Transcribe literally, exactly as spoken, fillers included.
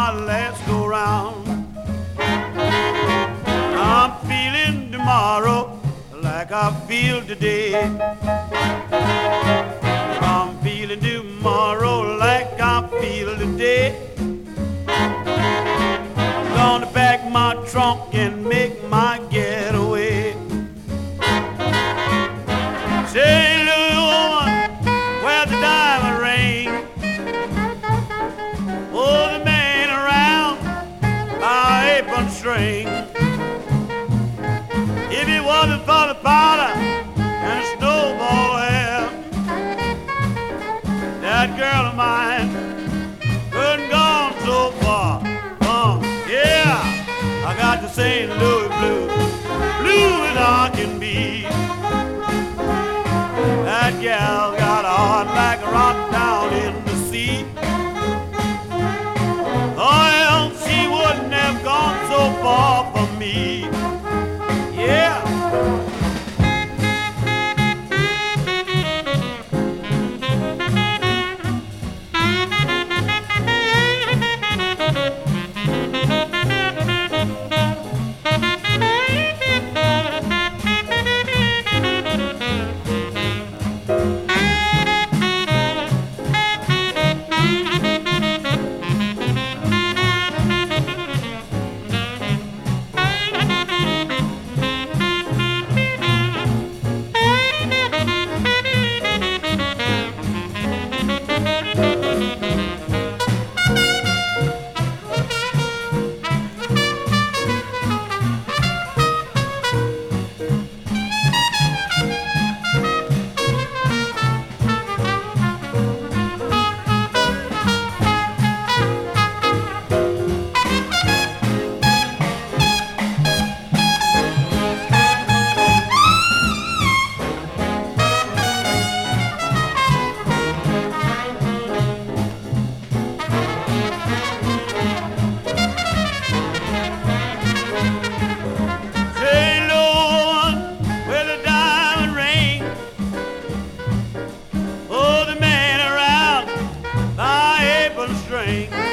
my last go round. I'm feeling tomorrow like I feel today. I'm feeling tomorrow like I feel today. Gonna pack my trunk and make my getaway. Say, little woman, where the diamond ring? Oh, the man around our apron string. If it wasn't for the powder and the snowball hair, that girl of mine couldn't gone so far. Uh, yeah, I got the Saint Louis blues, blue as I can be. That gal got a heart like a rock down in the sea. Oh, well, she wouldn't have gone so far for me. Yeah. String.